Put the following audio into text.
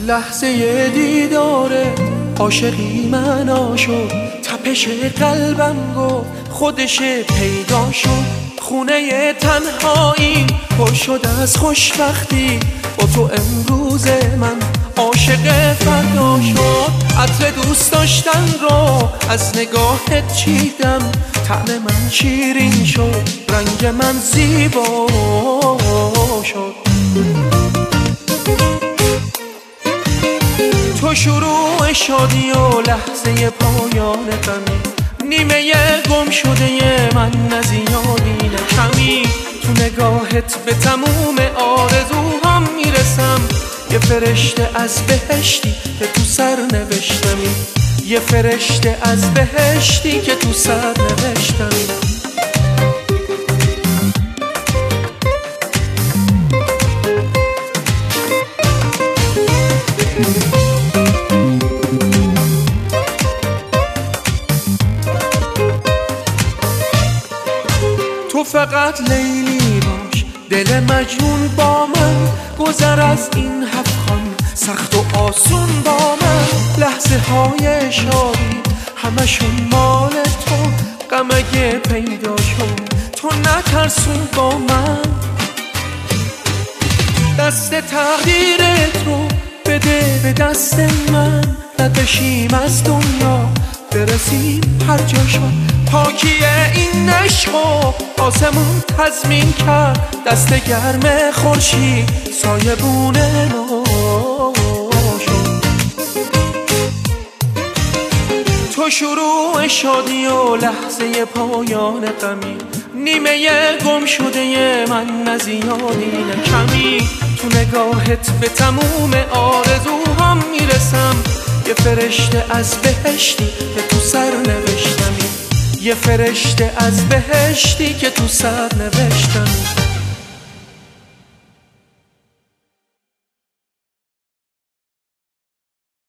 لحظه دیداره عاشقی من شد، تپش قلبم گفت خودش پیدا شد. خونه تنهایی پر شد از خوشبختی، با تو امروز من عاشق فردا شد. عطر دوست داشتن رو از نگاهت چیدم، طعم من شیرین شد، رنگ من زیبا شد. تو شروع شادی و لحظه پایان غمی، نیمه گم شده من نزیادی نکمی. تو نگاهت به تموم آرزوهام میرسم، یه فرشته از بهشتی که تو سر نوشتمی، یه فرشته از بهشتی که تو سر نوشتمی. تو فقط لیلی باش، دل مجنون با من، گذر از این هفخان سخت و آسون با من. لحظه های شادی همشون مال تو، غم اگه پیدا شد تو نترسون با من. دست تقدیرت رو بده به دست من، نبشیم از دنیا برسیم هر جا شد. پاکی این عشقو آسمون تضمین کرد، دست گرم خورشید سایبون ما شد. تو شروع شادی و لحظه پایان غمی، نیمه گم شده من نزیادی نکمی. تو نگاهت به تموم آرزوهام میرسم، یه فرشته از بهشتی که تو سر نوشتمی، یه فرشته از بهشتی که تو سر نوشتم.